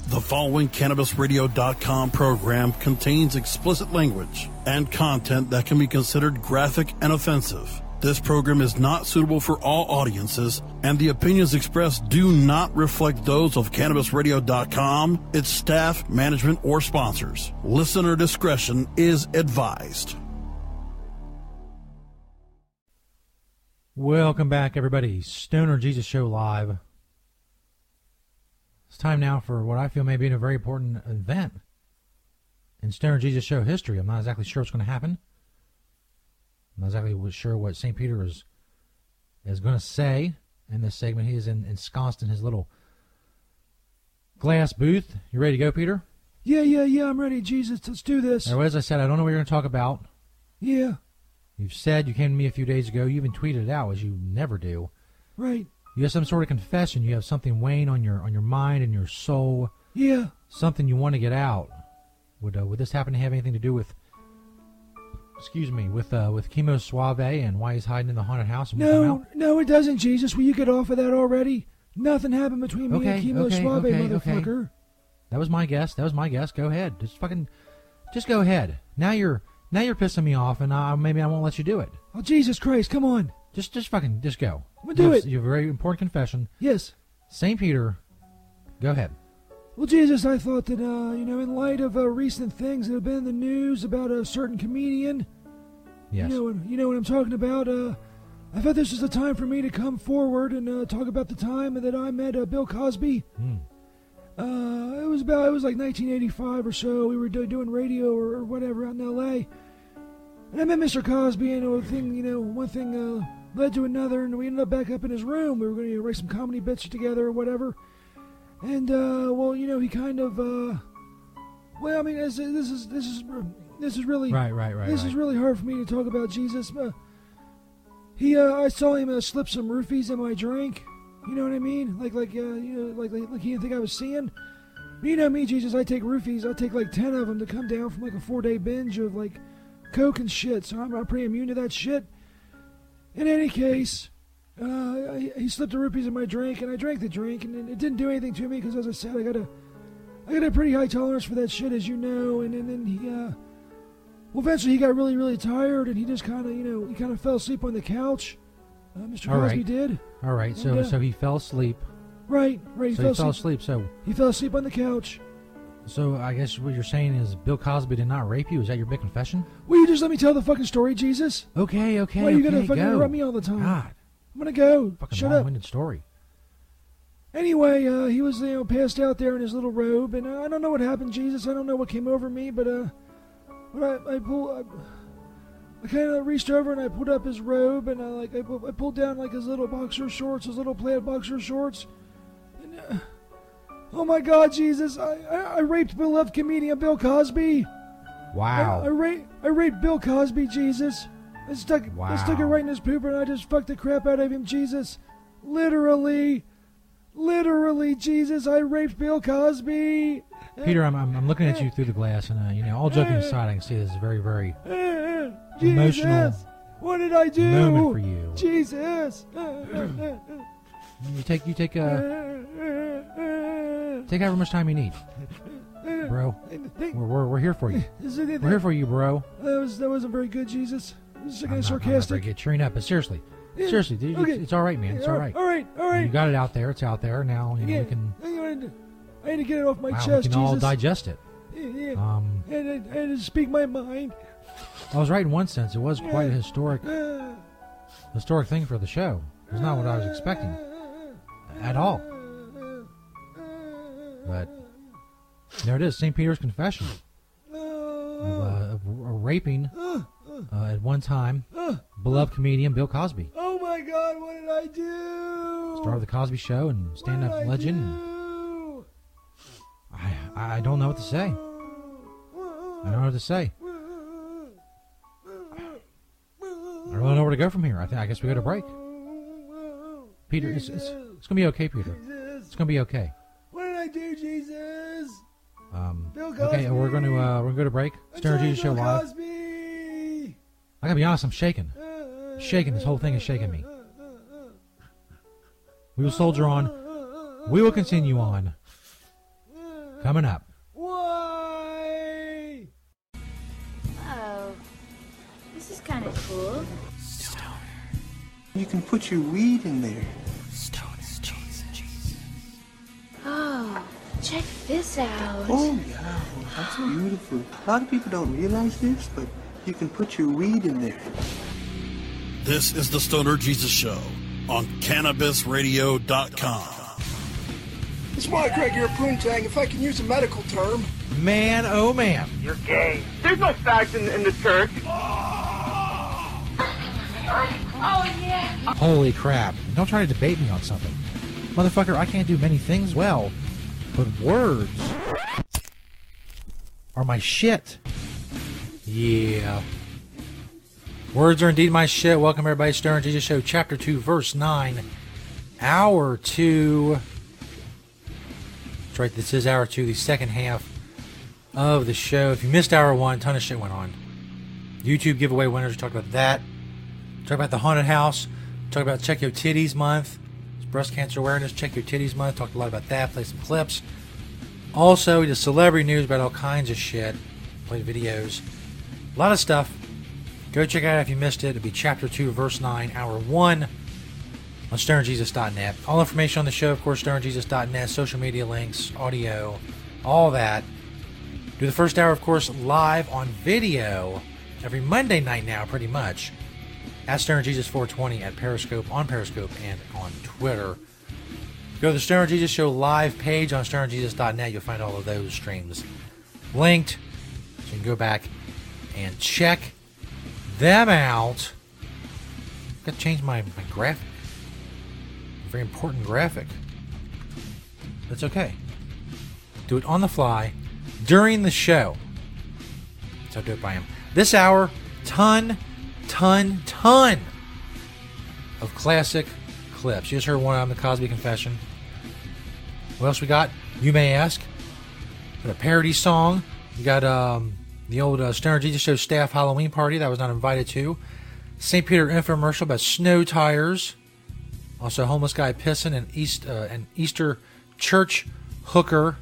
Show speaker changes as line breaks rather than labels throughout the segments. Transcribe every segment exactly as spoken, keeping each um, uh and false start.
The following Cannabis Radio dot com program contains explicit language and content that can be considered graphic and offensive. This program is not suitable for all audiences, and the opinions expressed do not reflect those of Cannabis Radio dot com, its staff, management, or sponsors. Listener discretion is advised.
Welcome back, everybody. Stoner Jesus Show Live. It's time now for what I feel may be a very important event in Stoner Jesus Show history. I'm not exactly sure what's going to happen. I'm not exactly sure what Saint Peter is is going to say in this segment. He is in, ensconced in his little glass booth. You ready to go, Peter?
Yeah, yeah, yeah, I'm ready, Jesus. Let's do this.
Now, as I said, I don't know what you're going to talk about.
Yeah.
You've said, you came to me a few days ago, you even tweeted it out, as you never do.
Right.
You have some sort of confession. You have something weighing on your on your mind and your soul.
Yeah.
Something you want to get out. Would uh, would this happen to have anything to do with, excuse me, with uh, with Chemo Suave and why he's hiding in the haunted house? And
no, no, it doesn't, Jesus. Will you get off of that already? Nothing happened between me
okay,
and Chemo
okay,
Suave,
okay,
motherfucker.
Okay. That was my guess. That was my guess. Go ahead. Just fucking, just go ahead. Now you're now you're pissing me off, and uh, maybe I won't let you do it.
Oh, Jesus Christ! Come on.
Just, just fucking, just go.
We'll do
you have,
it.
You have a very important confession.
Yes.
Saint Peter, go ahead.
Well, Jesus, I thought that, uh, you know, in light of uh, recent things that have been in the news about a certain comedian,
yes.
you know, you know what I'm talking about. Uh, I thought this was the time for me to come forward and uh, talk about the time that I met uh, Bill Cosby.
Hmm.
Uh, it was about, it was like nineteen eighty-five or so. We were do- doing radio or, or whatever out in L A, and I met Mister Cosby, and one thing, you know, one thing uh, led to another, and we ended up back up in his room. We were going to write some comedy bits together or whatever. And uh, well, you know, he kind of, uh, well, I mean, this, this is this is this is really
right, right, right.
This
right.
is really hard for me to talk about, Jesus. Uh, he, uh, I saw him uh, slip some roofies in my drink. You know what I mean? Like, like, uh, you know, like, like, like he didn't think I was seeing. But you know me, Jesus. I take roofies. I take like ten of them to come down from like a four-day binge of like coke and shit. So I'm, I'm pretty immune to that shit. In any case, uh, he slipped the roofies in my drink, and I drank the drink, and it didn't do anything to me because, as I said, I got a, I got a pretty high tolerance for that shit, as you know. And, and then he, uh, well, eventually he got really, really tired, and he just kind of, you know, he kind of fell asleep on the couch. Uh, Mister
All
Cosby
right.
did.
All right. So,
and, uh,
so he fell asleep.
Right, right. He
so
fell
he fell
asleep.
asleep. So
he fell asleep on the couch.
So I guess what you're saying is Bill Cosby did not rape you? Is that your big confession?
Will you just let me tell the fucking story, Jesus?
Okay, okay.
Why are you
okay,
gonna fucking
go.
interrupt me all the time?
God,
I'm gonna go.
fucking
Shut up.
long-winded story.
Anyway, uh, he was, you know, passed out there in his little robe, and uh, I don't know what happened, Jesus. I don't know what came over me, but uh, when I, I pulled, I, I kind of reached over and I pulled up his robe, and I like, I, pu- I pulled down like his little boxer shorts, his little plaid boxer shorts, and uh, oh my God, Jesus! I, I, I raped beloved comedian Bill Cosby.
Wow.
I, I raped, I raped Bill Cosby, Jesus. I stuck,
wow.
I stuck it right in his pooper, and I just fucked the crap out of him, Jesus. Literally. Literally, Jesus, I raped Bill Cosby.
Peter, I'm, I'm I'm looking at you through the glass, and uh, you know, all joking aside, I can see this is very, very
Jesus,
emotional
what did I do?
moment for you.
Jesus.
You take you take uh take however much time you need, bro. We're we're, we're here for you. We're here for you, bro.
That was that wasn't very good, Jesus. This is kind
I'm
of
not, I'm not very
sarcastic.
good. Cheering up, but seriously,
Yeah,
seriously, dude,
okay.
it's, it's all right, man. It's all right.
All right, all right.
You got it out there. It's out there now. You know,
Yeah,
we can.
I had to, I had to get it off my
Wow,
chest,
we can all
Jesus.
digest it.
Yeah, yeah.
Um,
and I, I had to speak my mind.
I was right in one sense. It was quite a historic,
Uh,
historic thing for the show. It was not what I was expecting at all. But there it is, Saint Peter's confession of, uh, of r- raping uh, at one time beloved comedian Bill Cosby,
Oh my God! What did I do?
star of the Cosby Show and
What
stand-up
did I
legend.
do?
I I don't know what to say. I don't know what to say. I don't know where to go from here. I think I guess we go to break. Peter, it's it's, it's gonna be okay, Peter. It's gonna be okay.
What did I do, Jesus?
Um,
Bill
okay, we're going to uh, we're going to go to break. Stoner Jesus Show
Bill
live.
Cosby.
I gotta be honest, I'm shaking. Shaking. This whole thing is shaking me. We will soldier on. We will continue on. Coming up.
Why?
Oh, this is kind of cool.
You can put your weed in there.
Oh, check this out.
Oh, yeah, that's beautiful. A lot of people don't realize this, but you can put your weed in there.
This is the Stoner Jesus Show on Cannabis Radio dot com.
It's my Greg here, Poontang, if I can use a medical term.
Man, oh man.
You're gay. There's no fags in, in the church.
Oh, yeah.
Holy crap. Don't try to debate me on something. Motherfucker, I can't do many things well, but words are my shit. Yeah. Words are indeed my shit. Welcome everybody to Stoner Jesus Show, Chapter two, Verse nine, Hour two. That's right, this is Hour two, the second half of the show. If you missed Hour one, a ton of shit went on. YouTube giveaway winners, we talked about that. Talk about the haunted house. Talk about Check Your Titties Month. It's breast cancer awareness. Check Your Titties Month. Talked a lot about that. Played some clips. Also, we did celebrity news about all kinds of shit. Played videos. A lot of stuff. Go check it out if you missed it. It'll be Chapter two, Verse nine, Hour one on Stoner Jesus dot net. All information on the show, of course, Stoner Jesus dot net. Social media links, audio, all that. Do the first hour, of course, live on video every Monday night now, pretty much. At Stoner Jesus four twenty at Periscope, on Periscope, and on Twitter. Go to the Stoner Jesus Show live page on Stoner Jesus dot net. You'll find all of those streams linked. So you can go back and check them out. I've got to change my, my graphic. A very important graphic. That's okay. Do it on the fly during the show. That's how dope I am. This hour, ton... Ton, ton of classic clips. You just heard one of them, The Cosby Confession. What else we got? You may ask. Got a parody song. You got um, the old uh, Stoner Jesus Show staff Halloween party that I was not invited to. Saint Peter infomercial about snow tires. Also, homeless guy pissing and East uh, an Easter church hooker.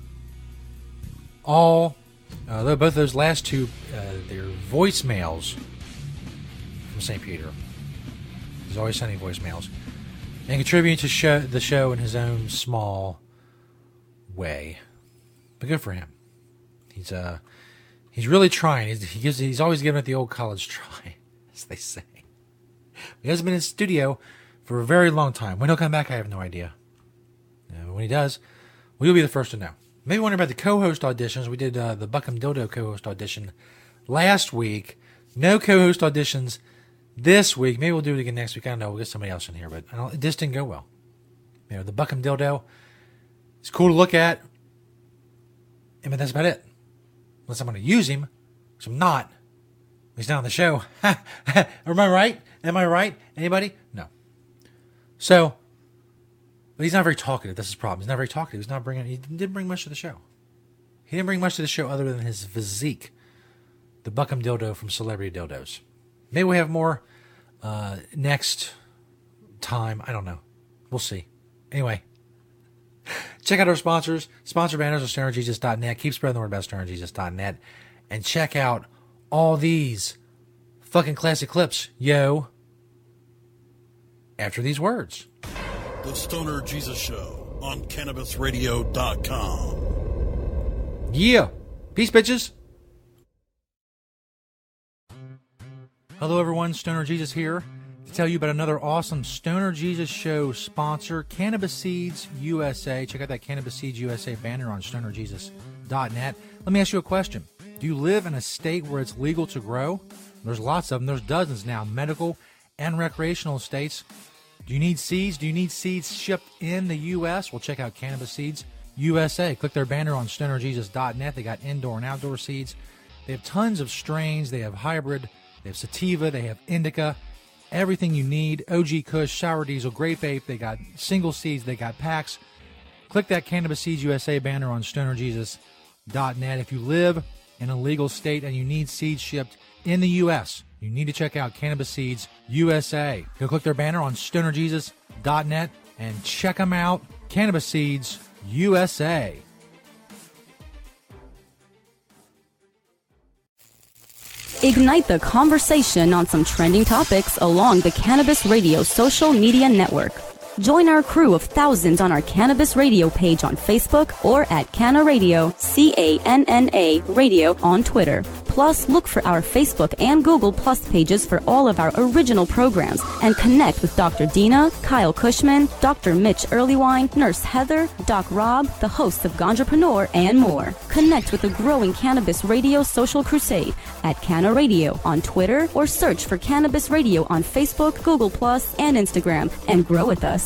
All, uh, both those last two, uh, they're voicemails. Saint Peter. He's always sending voicemails and contributing to show, the show in his own small way. But good for him. He's uh he's really trying. He's, he gives he's always giving it the old college try, as they say. He hasn't been in the studio for a very long time. When he'll come back, I have no idea. Uh, when he does, we'll be the first to know. Maybe wondering about the co-host auditions. We did uh, the Buckham Dildo co-host audition last week. No co-host auditions this week. Maybe we'll do it again next week. I don't know. We'll get somebody else in here, but I don't, this didn't go well. You know, the Buckham Dildo, it's cool to look at. I mean, that's about it. Unless I'm going to use him, which I'm not. He's not on the show. Am I right? Am I right? Anybody? No. So, but he's not very talkative. That's his problem. He's not very talkative. He's not bringing, he didn't bring much to the show. He didn't bring much to the show other than his physique. The Buckham Dildo from Celebrity Dildos. Maybe we have more uh, next time. I don't know. We'll see. Anyway, check out our sponsors. Sponsor banners on Stoner Jesus dot net. Keep spreading the word about Stoner Jesus dot net. And check out all these fucking classic clips, yo, after these words.
The Stoner Jesus Show on Cannabis Radio dot com.
Yeah. Peace, bitches. Hello everyone, Stoner Jesus here to tell you about another awesome Stoner Jesus Show sponsor, Cannabis Seeds U S A. Check out that Cannabis Seeds U S A banner on Stoner Jesus dot net. Let me ask you a question. Do you live in a state where it's legal to grow? There's lots of them. There's dozens now, medical and recreational states. Do you need seeds? Do you need seeds shipped in the U S? Well, check out Cannabis Seeds U S A. Click their banner on Stoner Jesus dot net. They got indoor and outdoor seeds. They have tons of strains. They have hybrid. They have sativa, they have indica, everything you need. O G Kush, Sour Diesel, Grape Ape, they got single seeds, they got packs. Click that Cannabis Seeds U S A banner on Stoner Jesus dot net. If you live in a legal state and you need seeds shipped in the U S, you need to check out Cannabis Seeds U S A. Go click their banner on Stoner Jesus dot net and check them out. Cannabis Seeds U S A.
Ignite the conversation on some trending topics along the Cannabis Radio social media network. Join our crew of thousands on our Cannabis Radio page on Facebook or at Canna Radio, C A N N A Radio on Twitter. Plus, look for our Facebook and Google Plus pages for all of our original programs and connect with Doctor Dina, Kyle Cushman, Doctor Mitch Earlywine, Nurse Heather, Doc Rob, the hosts of Ganjapreneur, and more. Connect with the growing Cannabis Radio social crusade at Canna Radio on Twitter or search for Cannabis Radio on Facebook, Google Plus, and Instagram and grow with us.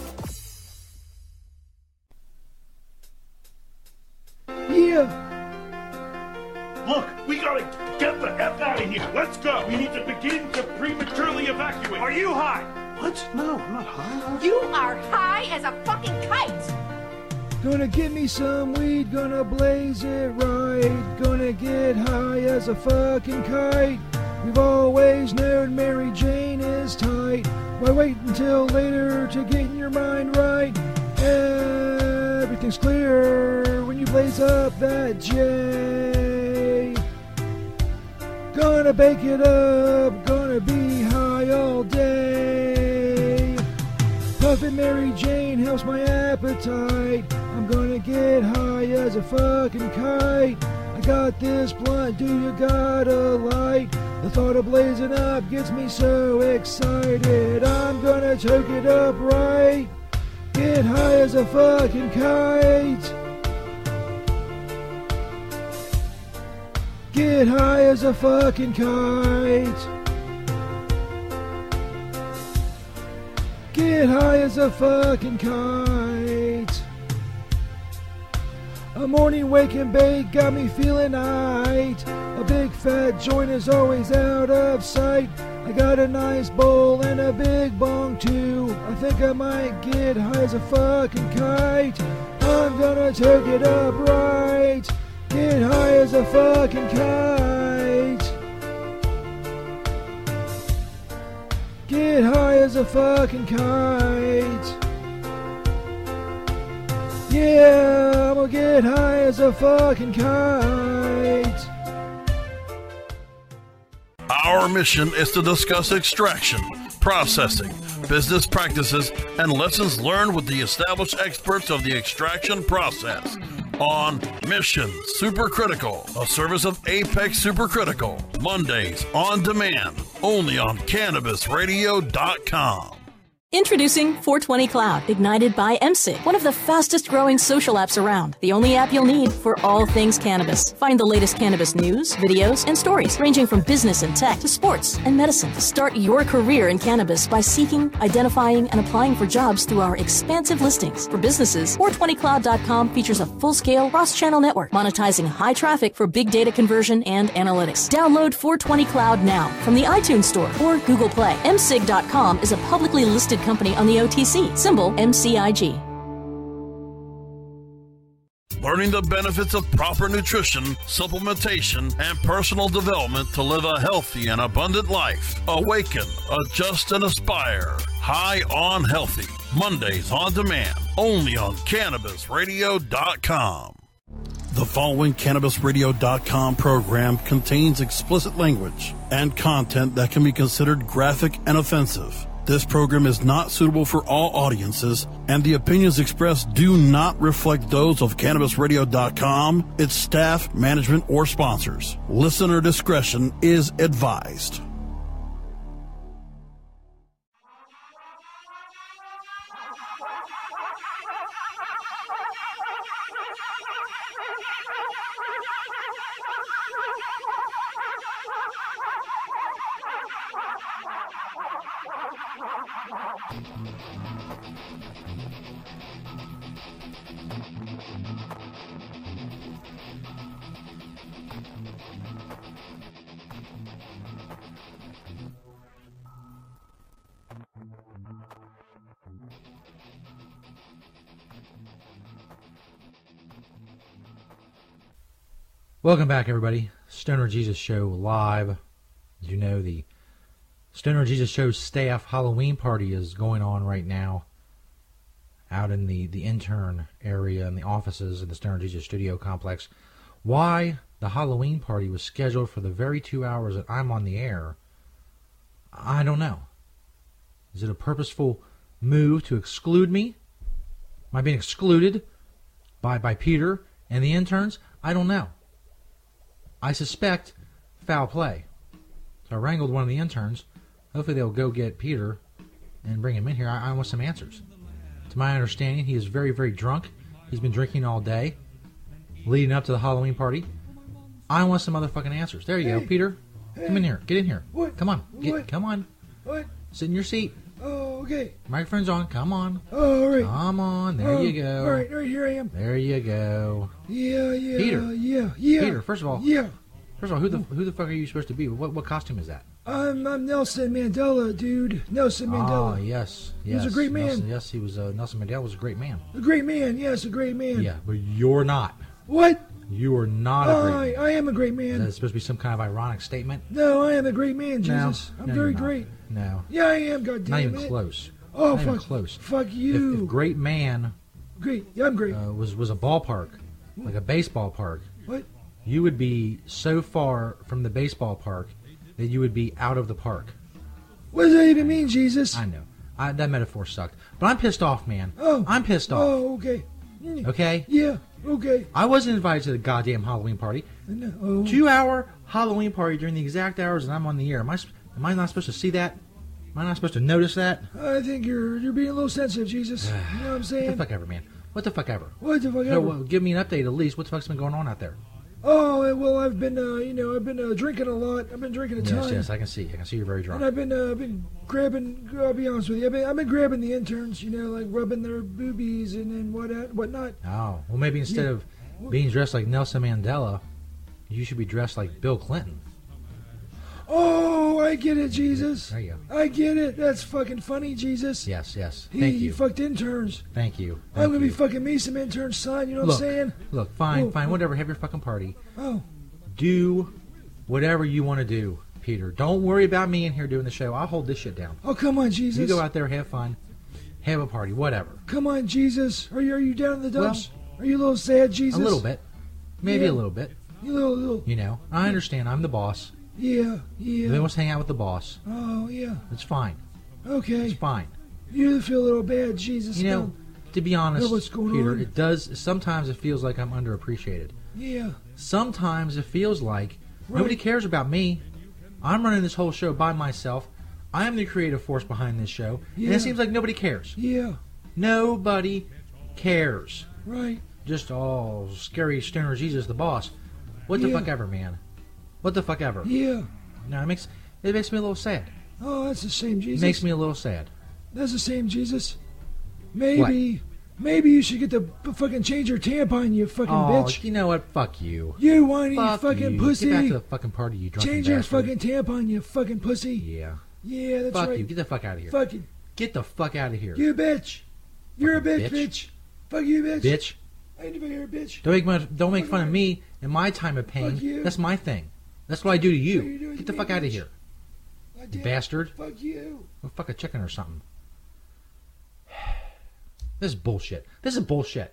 Yeah.
Look, we gotta get the F out of here. Let's go. We need to begin to prematurely evacuate. Are you high?
What? No, I'm not high.
You are high as a fucking kite.
Gonna get me some weed, gonna blaze it right. Gonna get high as a fucking kite. We've always known Mary Jane is tight. Why wait until later to get your mind right? Everything's clear when you blaze up that J. Gonna bake it up, gonna be high all day. Puffin' Mary Jane helps my appetite. I'm gonna get high as a fucking kite. I got this blunt, do you got a light? The thought of blazing up gets me so excited. I'm gonna choke it up right. Get high as a fucking kite. Get high as a fucking kite. Get high as a fucking kite. A morning wake and bake got me feeling aight. A big fat joint is always out of sight. I got a nice bowl and a big bong too. I think I might get high as a fucking kite. I'm gonna choke it up right. Get high as a fucking kite. Get high as a fucking kite. Yeah, I'm gonna get high as a fucking kite.
Our mission is to discuss extraction, processing, business practices, and lessons learned with the established experts of the extraction process. On Mission Supercritical, a service of Apex Supercritical. Mondays on demand, only on Cannabis Radio dot com.
Introducing four twenty Cloud, ignited by M S I G, one of the fastest growing social apps around. The only app you'll need for all things cannabis. Find the latest cannabis news, videos, and stories, ranging from business and tech to sports and medicine. Start your career in cannabis by seeking, identifying, and applying for jobs through our expansive listings. For businesses, four twenty cloud dot com features a full-scale cross-channel network, monetizing high traffic for big data conversion and analytics. Download four twenty Cloud now from the iTunes Store or Google Play. M S I G dot com is a publicly listed company on the O T C, symbol M C I G.
Learning the benefits of proper nutrition, supplementation, and personal development to live a healthy and abundant life. Awaken, adjust, and aspire. High on Healthy. Mondays on demand, only on Cannabis Radio dot com. The following Cannabis Radio dot com program contains explicit language and content that can be considered graphic and offensive. This program is not suitable for all audiences, and the opinions expressed do not reflect those of Cannabis Radio dot com, its staff, management, or sponsors. Listener discretion is advised.
Welcome back, everybody. Stoner Jesus Show live. As you know, the Stoner Jesus Show staff Halloween party is going on right now out in the, the intern area and the offices in the Stoner Jesus Studio complex. Why? the Halloween party was scheduled for the very two hours that I'm on the air, I don't know. Is it a purposeful move to exclude me? Am I being excluded by, by Peter and the interns? I don't know. I suspect foul play. So I wrangled one of the interns. Hopefully they'll go get Peter and bring him in here. I, I want some answers. To my understanding, he is very, very drunk. He's been drinking all day, leading up to the Halloween party. I want some motherfucking answers. There you
Hey.
go, Peter.
Hey.
Come in here. Get in here.
What?
Come on. Get,
What?
Come on.
What?
Sit in your seat.
Oh, okay.
Microphone's on. Come on.
Oh, all right.
Come on. There
Oh,
you go.
All right, all right, here I am.
There you go.
Yeah, yeah,
Peter.
yeah, yeah.
Peter, first of all,
Yeah.
First of all, who the who the fuck are you supposed to be? What what costume is that?
I'm, I'm Nelson Mandela, dude. Nelson Mandela.
Ah, yes,
He
yes.
was a great man.
Nelson, yes, he was. Uh, Nelson Mandela was a great man.
A great man, yes, a great man.
Yeah, but you're not.
What?
You are not a great
I,
man.
I am a great
Is
man.
that supposed to be some kind of ironic statement?
No, I am a great man,
No,
Jesus. I'm
no,
very
you're not.
great.
No.
Yeah, I am, goddammit.
Not even close.
Oh,
Not even
fuck.
close.
Fuck
If,
you.
if great man
Great. Yeah, I'm great.
uh, was was a ballpark, like a baseball park,
What?
you would be so far from the baseball park that you would be out of the park.
What does that even mean, Jesus?
I know. I, that metaphor sucked. But I'm pissed off, man.
Oh.
I'm pissed off.
Oh, okay. Mm.
Okay?
Yeah, okay.
I wasn't invited to the goddamn Halloween party.
No. Oh.
Two-hour Halloween party during the exact hours that I'm on the air. Am I, sp- am I not supposed to see that? Am I not supposed to notice that?
I think you're you're being a little sensitive, Jesus. You know what I'm
What the
saying?
fuck ever, man. What the fuck ever.
What the fuck
So,
ever?
well, give me an update at least. What the fuck's been going on out there?
Oh, well, I've been, uh, you know, I've been uh, drinking a lot. I've been drinking a ton.
Yes, yes, I can see. I can see you're very drunk.
And I've been, uh, I've been grabbing. I'll be honest with you. I've been, I've been grabbing the interns. You know, like rubbing their boobies and and what whatnot.
Oh, well, maybe instead
Yeah.
of being dressed like Nelson Mandela, you should be dressed like Bill Clinton.
Oh, I get it, Jesus.
There you go.
I get it. That's fucking funny, Jesus.
Yes, yes.
He,
Thank
he
you.
fucked interns.
Thank you.
I'm
Thank
gonna be
you.
fucking me some interns, son. You know what
Look,
I'm saying?
look, fine,
Oh,
fine,
oh.
whatever. Have your fucking party.
Oh,
Do whatever you want to do, Peter. Don't worry about me in here doing the show. I'll hold this shit down.
oh, come on, Jesus.
You go out there, have fun, have a party, whatever.
Come on, Jesus. Are you are you down in the dumps? are you a little sad, Jesus?
A little bit. Maybe
Yeah.
a little bit.
You little little.
You know, I understand. I'm the boss.
Yeah, yeah.
They want to hang out with the boss.
Oh, yeah.
It's fine.
Okay.
It's fine.
You feel a little bad, Jesus.
You know,
No.
to be honest,
Know what's going
Peter,
on?
it does. Sometimes it feels like I'm underappreciated.
Yeah.
Sometimes it feels like
Right.
nobody cares about me. I'm running this whole show by myself. I am the creative force behind this show, and
Yeah.
it seems like nobody cares.
Yeah.
Nobody cares.
Right.
Just all scary stoner Jesus the boss. What the
Yeah.
fuck ever, man. What the fuck ever.
Yeah.
No, it makes it makes me a little sad.
Oh, that's the same,
It
Jesus.
makes me a little sad.
That's the same, Jesus. Maybe. Maybe you should get the b- fucking change your tampon, you fucking
Oh,
bitch.
you know what? Fuck you.
You whiny
Fuck
fucking
you.
pussy.
Get back to the fucking party, you drunken
Change your
bastard.
fucking tampon, you fucking pussy.
Yeah.
Yeah, that's
Fuck
right.
you. Get the fuck out of here.
Fucking.
Get the fuck out of here.
You bitch. You're a bitch,
Fucking
bitch.
bitch.
Fuck you, bitch.
Bitch.
I ain't even here, bitch.
Don't make my, don't make fun of me in my time of pain.
Fuck you.
That's my thing. That's what I do to
What are you
you.
doing
Get
to
the
me,
fuck out of
bitch?
here.
God
You
damn.
bastard.
Fuck you.
Go fuck a chicken or something. This is bullshit. This is bullshit.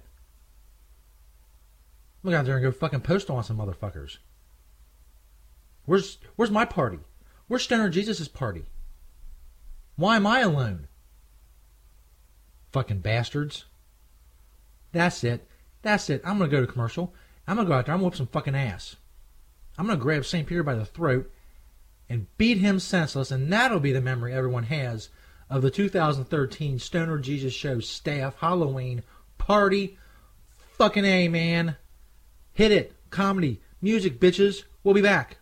I'm gonna go out there and go fucking post on some motherfuckers. Where's Where's my party? Where's Stoner Jesus' party? Why am I alone? Fucking bastards. That's it. That's it. I'm gonna go to commercial. I'm gonna go out there. I'm gonna whip some fucking ass. I'm gonna grab Saint Peter by the throat and beat him senseless, and that'll be the memory everyone has of the two thousand thirteen Stoner Jesus Show staff Halloween party. Fucking A, man. Hit it. Comedy. Music, bitches. We'll be back.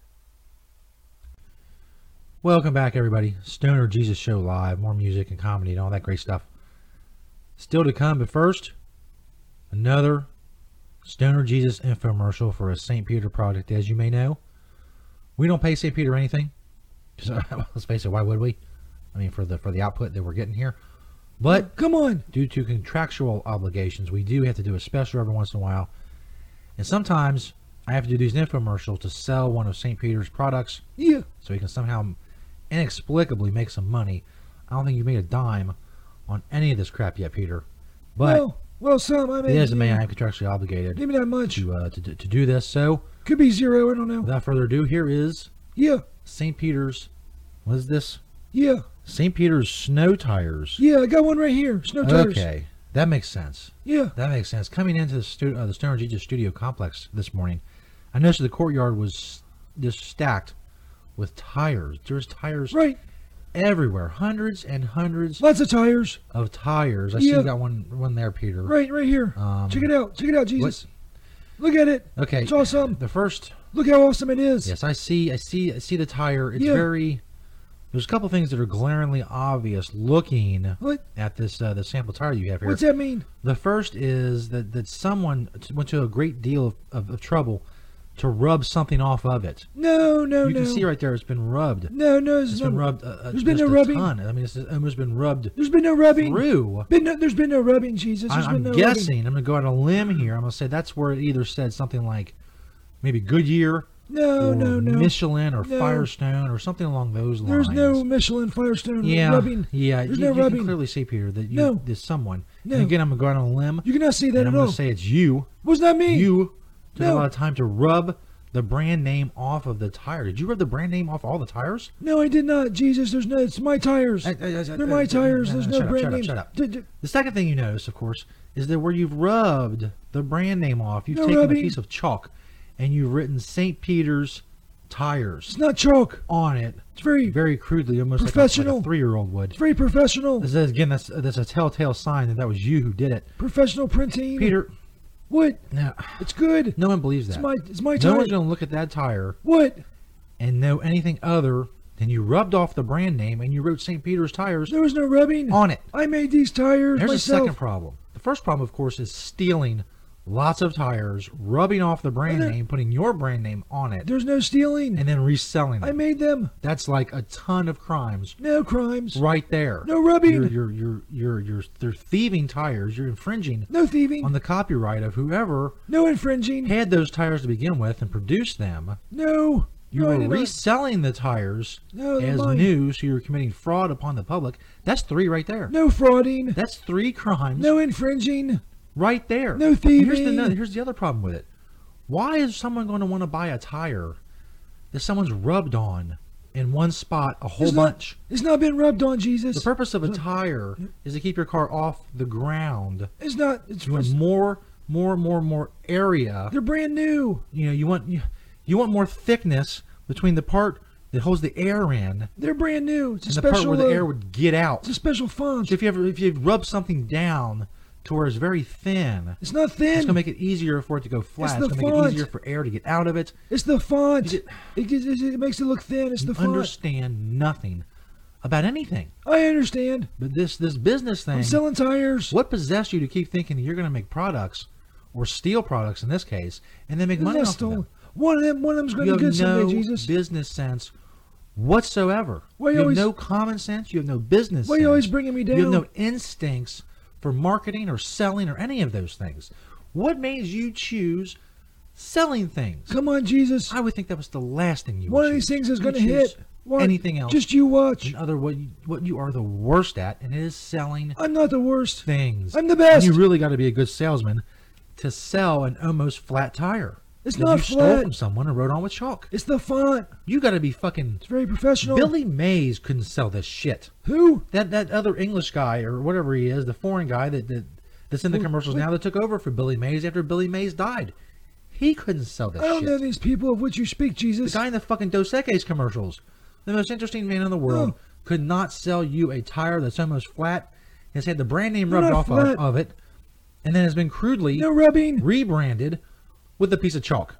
Welcome back, everybody. Stoner Jesus Show Live. More music and comedy and all that great stuff. Still to come, but first, another Stoner Jesus infomercial for a Saint Peter product. As you may know, we don't pay Saint Peter anything. Just, let's face it, why would we? I mean, for the for the output that we're getting here. But
come on,
due to contractual obligations, we do have to do a special every once in a while. And sometimes I have to do these infomercials to sell one of Saint Peter's products.
Yeah.
So we can somehow inexplicably make some money. I don't think you made a dime on any of this crap yet, Peter. But
No. Well, some. I mean,
As a man,
yeah.
I'm contractually obligated
Give me that much.
to, uh, to, to do this. So,
Could be zero. I don't know.
without further ado, here is
Yeah.
Saint Peter's. What is this?
Yeah.
Saint Peter's snow tires.
Yeah. I got one right here. Snow tires.
Okay, that makes sense.
Yeah.
That makes sense. Coming into the, stu- uh, the Stoner Jesus studio complex this morning, I noticed the courtyard was just stacked with tires. There's tires
Right.
everywhere. Hundreds and hundreds
Lots of tires.
of tires. I see
Yeah.
you got one one there, Peter.
Right. Right here.
Um,
Check it out. Check it out, Jesus. Look at it.
Okay.
It's awesome.
The first.
Look how awesome it is.
Yes, I see. I see. I see the tire. It's
Yeah.
very. There's a couple things that are glaringly obvious looking
What?
at this uh, the sample tire you have here.
What's that mean?
The first is that, that someone went to a great deal of, of, of trouble to rub something off of it.
No, no,
you
no.
can see right there it's been rubbed.
No, no, it's,
It's
not.
been rubbed. Uh, uh,
There's been
just
no
a
rubbing.
ton. I mean, it's almost been rubbed
There's been no rubbing.
through.
Been no, there's been no rubbing, Jesus. There's
I, I'm
been no
guessing.
rubbing.
I'm going to go out on a limb here. I'm going to say that's where it either said something like maybe Goodyear
No,
or
no, no.
Michelin or
No.
Firestone or something along those lines.
There's no Michelin Firestone
yeah,
rubbing.
Yeah,
There's
you,
no
you
rubbing.
can clearly see, Peter, that you,
No.
there's someone.
No.
And again, I'm going to go out on a limb.
You cannot see that
and I'm
at
going
all.
to say it's you.
Was not me.
You took
No.
a lot of time to rub the brand name off of the tire. Did you rub the brand name off all the tires?
No, I did not. Jesus, there's no. It's my tires.
I- I- I-
They're
I-
my
I-
tires.
no,
There's
no,
no
shut up,
brand
shut up,
name.
shut up.
D- d-
The second thing you notice, of course, is that where you've rubbed the brand name off, you've
No
taken
rubbing.
a piece of chalk and you've written Saint Peter's tires
It's not chalk.
on it.
It's very,
Very crudely, almost like a, like
Professional.
a three-year-old would.
it's very professional.
This is, again, that's that's a telltale sign that that was you who did it.
Professional printing.
Peter,
What?
now,
It's good.
no one believes that.
It's my. It's my
no
tire.
one's going to look at that tire
What?
and know anything other than you rubbed off the brand name and you wrote Saint Peter's tires
There was no rubbing
on it.
I made these tires
There's
myself.
a second problem. The first problem, of course, is stealing lots of tires, rubbing off the brand
Well, there-
name, putting your brand name on it,
There's no stealing.
and then reselling
I
them.
made them.
That's like a ton of crimes
No crimes.
right there.
No rubbing.
You're, you're, you're, you're, you're, they're thieving tires. You're infringing
No thieving.
on the copyright of whoever
No infringing.
had those tires to begin with and produced them.
No.
You
no, I
were
did not.
reselling the tires
No, they're
as
mine.
new, so you're committing fraud upon the public. That's three right there.
No frauding.
That's three crimes
No infringing.
right there.
No
And Here's the,
thieving.
no- here's the other problem with it. Why is someone going to want to buy a tire that someone's rubbed on in one spot a whole
It's not-
bunch?
It's not been rubbed on, Jesus.
The purpose of a tire is to keep your car off the ground.
It's not. It's,
You want more, more, more, more area.
they're brand new.
You know, you want you, you want more thickness between the part that holds the air in
They're brand new. It's a
and the part
special.
where the
uh,
air would get out.
It's a special font.
So if you ever if you rub something down to where it's very thin,
It's not
it's
thin.
gonna make it easier for it to go flat.
the
It's, gonna make
font.
it easier for air to get out of it.
It's the font.
You
It, it, it makes it look thin. It's
You
the font.
understand nothing about anything.
I understand.
But this this business thing,
I'm selling tires.
what possessed you to keep thinking that you're gonna make products or steal products in this case and then make
It's
money
not
off of
stolen.
them?
One of them. One of them's going
You
to be
have
good
no
someday, Jesus.
business sense whatsoever.
Why you
you have
always-
no common sense. You have no business
Why
sense.
you always bringing me
You have
down?
no instincts for marketing or selling or any of those things. What made you choose selling things?
Come on, Jesus.
I would think that was the last thing you
One
would
of these
choose.
things is
You
going to
choose
hit. One-
anything else.
Just you watch.
And other what you, what you are the worst at, and it is selling
I'm not the worst.
things.
I'm the best.
And you really got to be a good salesman to sell an almost flat tire.
It's
that
not
you stole
flat.
from someone and wrote on with chalk.
It's the font.
You got to be fucking.
It's very professional.
Billy Mays couldn't sell this shit.
Who?
That that other English guy or whatever he is, the foreign guy that, that that's in the
Who-
commercials
wait.
now that took over for Billy Mays after Billy Mays died. He couldn't sell this
I don't
shit.
know these people of which you speak,
The
Jesus.
guy in the fucking Dos Equis commercials, the most interesting man in the world,
Oh.
could not sell you a tire that's almost flat. Has had the brand name
They're
rubbed
not
off of,
flat.
of it, and then has been crudely
No rubbing.
rebranded with a piece of chalk.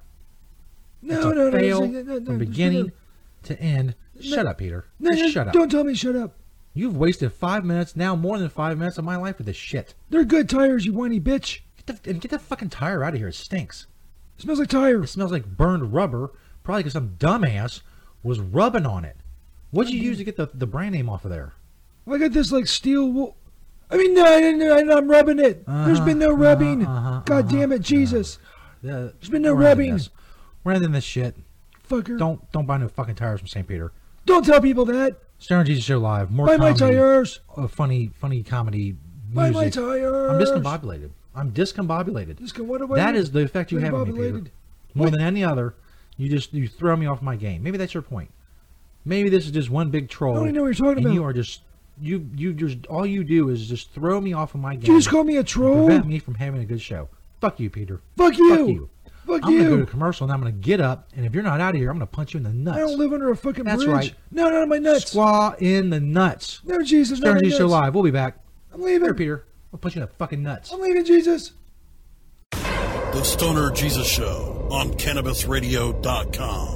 No,
It's
no,
a
no, no,
fail
no, no, no,
from
there's
beginning
no-
to end. Shut up, Peter.
No,
Just
no,
shut up.
Don't tell me shut up.
You've wasted five minutes, now more than five minutes of my life with this shit.
They're good tires, you whiny bitch.
Get the, and get that fucking tire out of here. It stinks.
Smells like tire.
It smells like burned rubber, probably because some dumbass was rubbing on it. What'd you use to get the, the brand name off of there?
I got this like steel wool. I mean, no, I didn't. I- I'm rubbing it. There's
Uh-huh,
been no rubbing.
uh-huh, uh-huh,
God damn it, Jesus.
Uh,
There's been no
we're ending
rubbing.
this. We're ending this shit.
Fucker.
Don't don't buy no fucking tires from Saint Peter.
Don't tell people that.
Stoner Jesus Show Live. More
Buy my
comedy,
tires.
uh, funny funny comedy
Buy my
music.
tires.
I'm discombobulated. I'm discombobulated.
Discom- what, what,
that is the effect you have on me, Peter. More
what?
than any other, you just you throw me off my game. Maybe that's your point. Maybe this is just one big troll.
I don't even know what you're talking
and
about.
You are just you you just all you do is just throw me off of my game.
Did you just call me a troll?
Prevent me from having a good show. Fuck you, Peter.
Fuck you.
Fuck you.
Fuck
I'm
you.
gonna go to commercial and I'm gonna get up, and if you're not out of here, I'm gonna punch you in the nuts.
I don't live under a fucking
That's
bridge.
right.
No, not in my nuts.
Squaw in the nuts.
No, Jesus,
Stern
not my
Jesus Show
nuts.
Live. We'll be back.
I'm leaving.
Here, Peter. I'll punch you in the fucking nuts.
I'm leaving, Jesus.
The Stoner Jesus Show on Cannabis Radio dot com.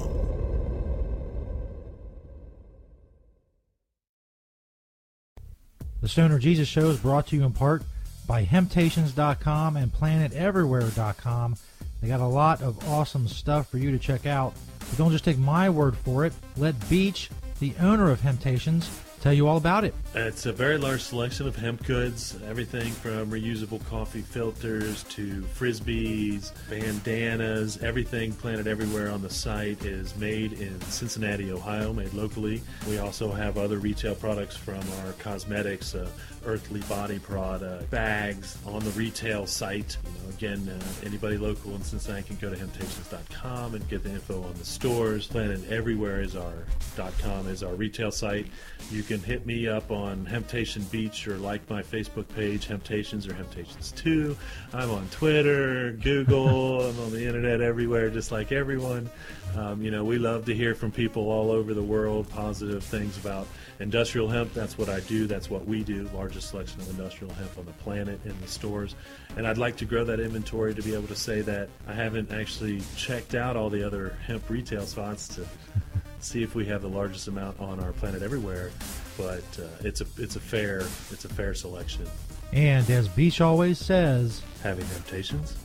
The Stoner Jesus Show is brought to you in part by Hemptations dot com and Planet Everywhere dot com. They got a lot of awesome stuff for you to check out. But don't just take my word for it. Let Beach, the owner of Hemptations, tell you all about it.
It's a very large selection of hemp goods, everything from reusable coffee filters to frisbees, bandanas, everything Planet Everywhere on the site is made in Cincinnati, Ohio, made locally. We also have other retail products from our cosmetics, uh, Earthly Body product, bags on the retail site. You know, again, uh, anybody local in Cincinnati can go to Hemptations dot com and get the info on the stores. Planet Everywhere is our .com is our retail site. You can hit me up on Hemptation Beach or like my Facebook page, Hemptations or Hemptations two. I'm on Twitter, Google, I'm on the internet everywhere, just like everyone. Um, you know, we love to hear from people all over the world, positive things about industrial hemp. That's what I do. That's what we do. Largest selection of industrial hemp on the planet in the stores. And I'd like to grow that inventory to be able to say that I haven't actually checked out all the other hemp retail spots to see if we have the largest amount on our Planet Everywhere. But uh, it's a it's a fair it's a fair selection.
And as Beach always says,
having temptations.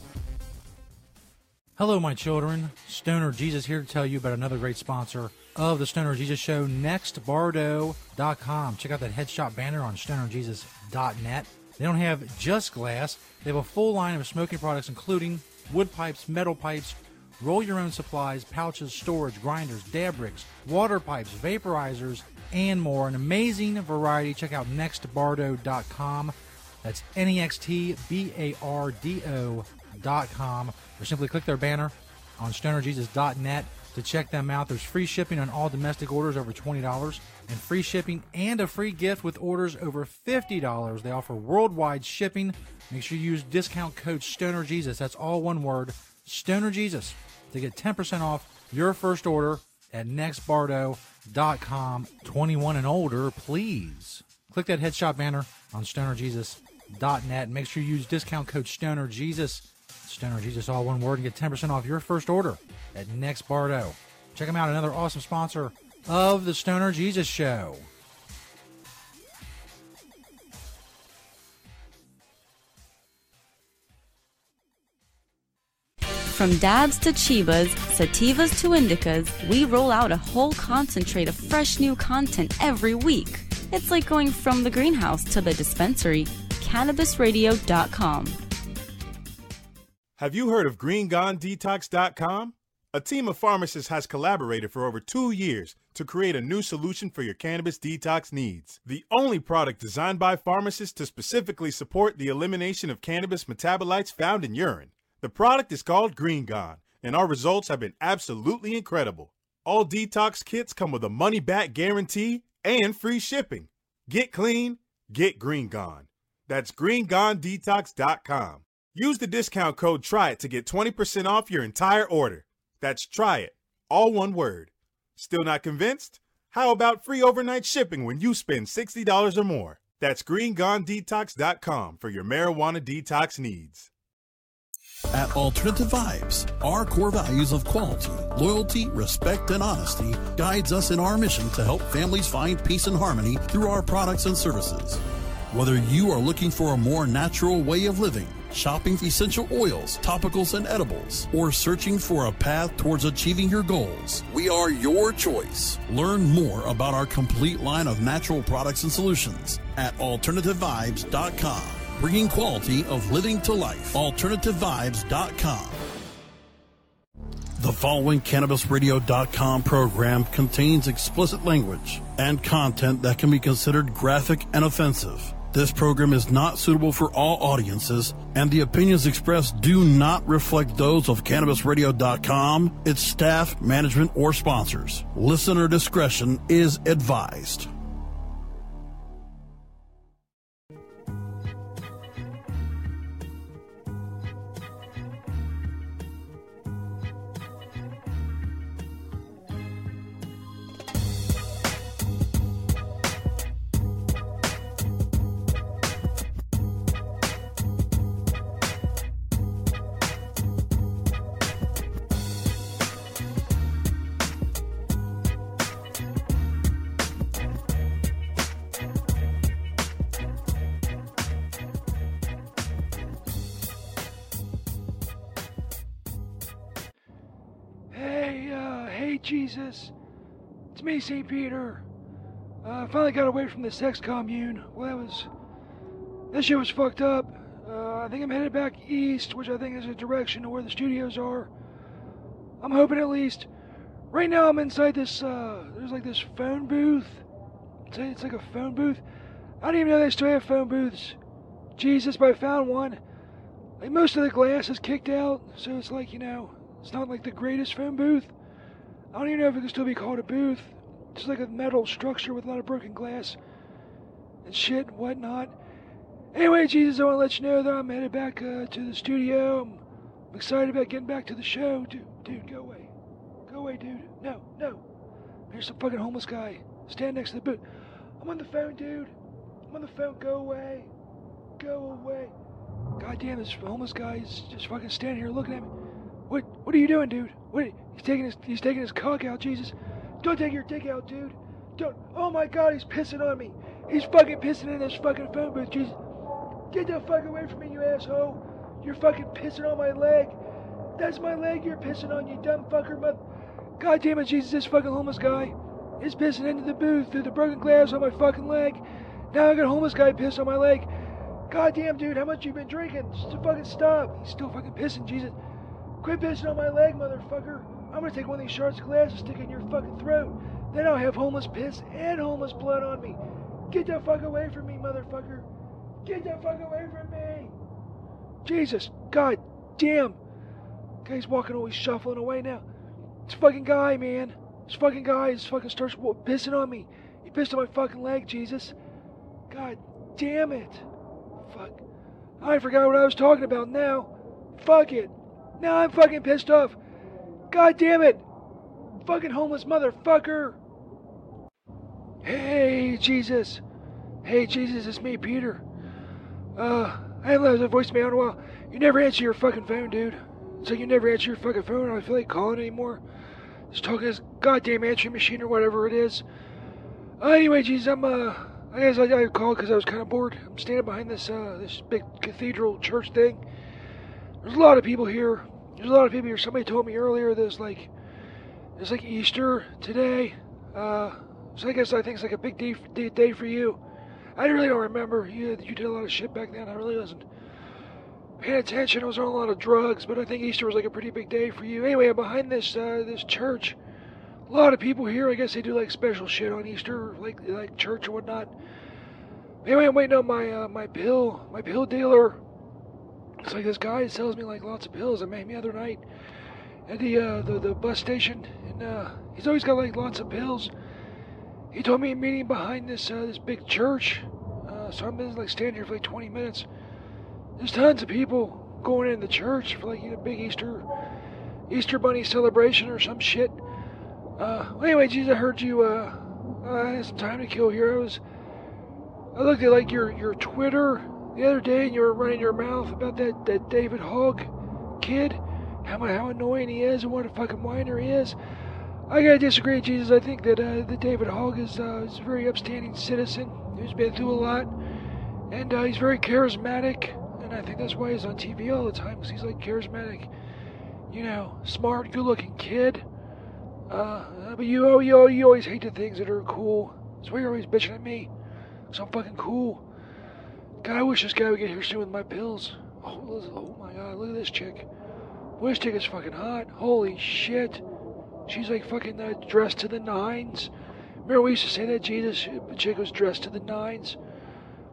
Hello, my children. Stoner Jesus here to tell you about another great sponsor of the Stoner Jesus Show, Next Bardo dot com. Check out that headshot banner on Stoner Jesus dot net. They don't have just glass. They have a full line of smoking products, including wood pipes, metal pipes, roll-your-own supplies, pouches, storage, grinders, dab rigs, water pipes, vaporizers, and more. An amazing variety. Check out Next Bardo dot com. That's N E X T B A R D O dot com. Or simply click their banner on Stoner Jesus dot net to check them out. There's free shipping on all domestic orders over twenty dollars and free shipping and a free gift with orders over fifty dollars. They offer worldwide shipping. Make sure you use discount code Stoner Jesus. That's all one word, Stoner Jesus, to get ten percent off your first order at Next Bardo dot com. twenty-one and older, please. Click that headshot banner on Stoner Jesus dot net. Make sure you use discount code Stoner Jesus. Stoner Jesus, all one word, and get ten percent off your first order at Next Bardo. Check them out, another awesome sponsor of the Stoner Jesus Show.
From dabs to chivas, sativas to indicas, we roll out a whole concentrate of fresh new content every week. It's like going from the greenhouse to the dispensary. Cannabis Radio dot com.
Have you heard of Green Gone Detox dot com? A team of pharmacists has collaborated for over two years to create a new solution for your cannabis detox needs. The only product designed by pharmacists to specifically support the elimination of cannabis metabolites found in urine. The product is called Green Gone, and our results have been absolutely incredible. All detox kits come with a money-back guarantee and free shipping. Get clean, get Green Gone. That's Green Gone Detox dot com. Use the discount code TRY IT to get twenty percent off your entire order. That's TRY IT, all one word. Still not convinced? How about free overnight shipping when you spend sixty dollars or more? That's Green Gone Detox dot com for your marijuana detox needs.
At Alternative Vibes, our core values of quality, loyalty, respect, and honesty guides us in our mission to help families find peace and harmony through our products and services. Whether you are looking for a more natural way of living, shopping essential oils, topicals, and edibles, or searching for a path towards achieving your goals, we are your choice. Learn more about our complete line of natural products and solutions at Alternative Vibes dot com. Bringing quality of living to life. Alternative Vibes dot com. The following Cannabis Radio dot com program contains explicit language and content that can be considered graphic and offensive. This program is not suitable for all audiences, and the opinions expressed do not reflect those of Cannabis Radio dot com, its staff, management, or sponsors. Listener discretion is advised.
Jesus, it's me, Saint Peter. I uh, finally got away from the sex commune. Well, that was, this shit was fucked up. Uh, I think I'm headed back east, which I think is a direction to where the studios are. I'm hoping at least. Right now I'm inside this, uh, there's like this phone booth. It's, it's like a phone booth. I didn't even know they still have phone booths. Jesus, but I found one. Like most of the glass is kicked out, so it's like, you know, it's not like the greatest phone booth. I don't even know if it can still be called a booth. It's like a metal structure with a lot of broken glass and shit and whatnot. Anyway, Jesus, I want to let you know that I'm headed back uh, to the studio. I'm, I'm excited about getting back to the show. Dude, dude, go away. Go away, dude. No, no. There's some fucking homeless guy. Stand next to the booth. I'm on the phone, dude. I'm on the phone. Go away. Go away. God damn, this homeless guy is just fucking standing here looking at me. What What are you doing, dude? What? He's taking his He's taking his cock out, Jesus. Don't take your dick out, dude. Don't. Oh my God, he's pissing on me. He's fucking pissing in this fucking phone booth, Jesus. Get the fuck away from me, you asshole. You're fucking pissing on my leg. That's my leg you're pissing on, you dumb fucker. Mother. God damn it, Jesus, this fucking homeless guy is pissing into the booth through the broken glass on my fucking leg. Now I got a homeless guy pissed on my leg. God damn, dude, how much you been drinking? Just fucking stop. He's still fucking pissing, Jesus. Quit pissing on my leg, motherfucker. I'm gonna take one of these shards of glass and stick it in your fucking throat. Then I'll have homeless piss and homeless blood on me. Get the fuck away from me, motherfucker. Get the fuck away from me. Jesus, God damn. Guy's walking always shuffling away now. This fucking guy, man. This fucking guy is fucking starts pissing on me. He pissed on my fucking leg, Jesus. God damn it. Fuck. I forgot what I was talking about now. Fuck it. Now I'm fucking pissed off. God damn it. Fucking homeless motherfucker. Hey, Jesus. Hey, Jesus, it's me, Peter. Uh, I haven't left a voicemail in a while. You never answer your fucking phone, dude. It's like you never answer your fucking phone. I don't feel like calling anymore. Just talking to this goddamn answering machine or whatever it is. Uh, anyway, Jesus, I'm, uh, I guess I, I called because I was kind of bored. I'm standing behind this, uh, this big cathedral church thing. There's a lot of people here. There's a lot of people here. Somebody told me earlier there's like, there's like Easter today. Uh, so I guess I think it's like a big day, day, day for you. I really don't remember. You, you did a lot of shit back then. I really wasn't paying attention. I was on a lot of drugs, but I think Easter was like a pretty big day for you. Anyway, I'm behind this uh, this church. A lot of people here. I guess they do like special shit on Easter, like like church or whatnot. Anyway, I'm waiting on my uh, my pill, my pill dealer. It's like this guy sells me like lots of pills. I met him the other night at the uh, the, the bus station, and uh, he's always got like lots of pills. He told me a meeting behind this uh, this big church, uh, so I've been like standing here for like twenty minutes. There's tons of people going in the church for like you know big Easter Easter bunny celebration or some shit. Uh, well, anyway, Jesus, I heard you. Uh, I had some time to kill here. I was I looked at like your your Twitter the other day, and you were running your mouth about that, that David Hogg kid, how how annoying he is and what a fucking whiner he is. I gotta disagree, Jesus. I think that uh, that David Hogg is, uh, is a very upstanding citizen who's been through a lot, and uh, he's very charismatic, and I think that's why he's on T V all the time, because he's like charismatic, you know, smart, good-looking kid. Uh, but you, you, you always hate the things that are cool. That's why you're always bitching at me, because I'm fucking cool. God, I wish this guy would get here soon with my pills. Oh, oh my God, look at this chick. Boy, this chick is fucking hot. Holy shit. She's like fucking uh, dressed to the nines. Remember we used to say that, Jesus? The chick was dressed to the nines.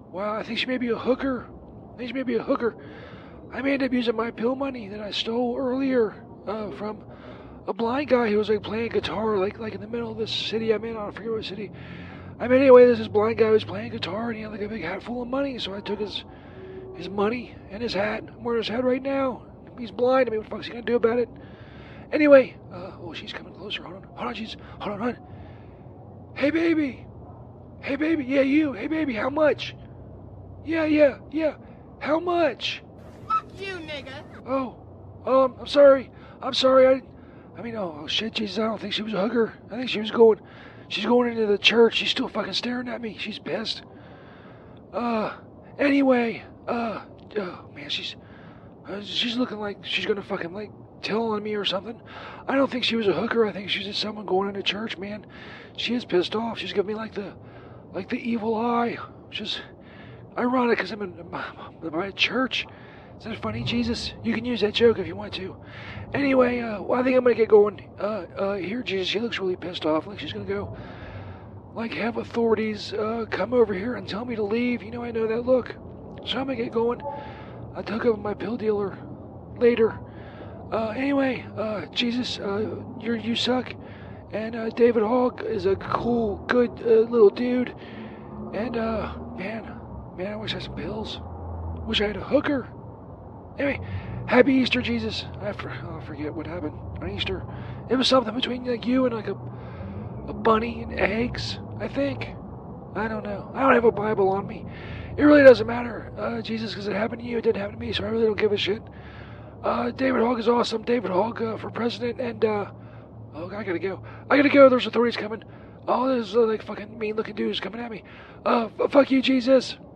Well, I think she may be a hooker. I think she may be a hooker. I may end up using my pill money that I stole earlier uh, from a blind guy who was like playing guitar, like like in the middle of this city I'm in. I don't forget what city. I mean, anyway, there's this blind guy who was playing guitar, and he had like a big hat full of money. So I took his his money and his hat. I'm wearing his hat right now. He's blind. I mean, what the fuck's he gonna do about it? Anyway, uh, oh, she's coming closer. Hold on, hold on, she's hold on, hold on. Hey, baby. Hey, baby. Yeah, you. Hey, baby. How much? Yeah, yeah, yeah. How much?
Fuck you, nigga.
Oh, um, I'm sorry. I'm sorry. I, I mean, oh, oh shit, Jesus. I don't think she was a hooker. I think she was going. She's going into the church. She's still fucking staring at me. She's pissed. Uh, anyway, uh, oh man, she's, uh, she's looking like she's gonna fucking like tell on me or something. I don't think she was a hooker. I think she's just someone going into church, man. She is pissed off. She's giving me like the, like the evil eye. Which is ironic because I'm in my, my church. Is that funny, Jesus? You can use that joke if you want to. Anyway, uh, well, I think I'm gonna get going. Uh, uh, here, Jesus. She looks really pissed off. Like she's gonna go, like, have authorities uh, come over here and tell me to leave. You know, I know that look. So I'm gonna get going. I'll hook up with my pill dealer later. Uh, anyway, uh, Jesus, uh, you you suck. And uh, David Hogg is a cool, good uh, little dude. And uh, man, man, I wish I had some pills. Wish I had a hooker. Anyway, happy Easter, Jesus. I for, oh, forget what happened on Easter. It was something between like you and like a a bunny and eggs, I think. I don't know. I don't have a Bible on me. It really doesn't matter, uh, Jesus, because it happened to you. It didn't happen to me, so I really don't give a shit. Uh, David Hogg is awesome. David Hogg uh, for president, and uh, oh, I gotta go. I gotta go. There's authorities coming. Oh, there's uh, like fucking mean-looking dudes coming at me. Uh, f- fuck you, Jesus.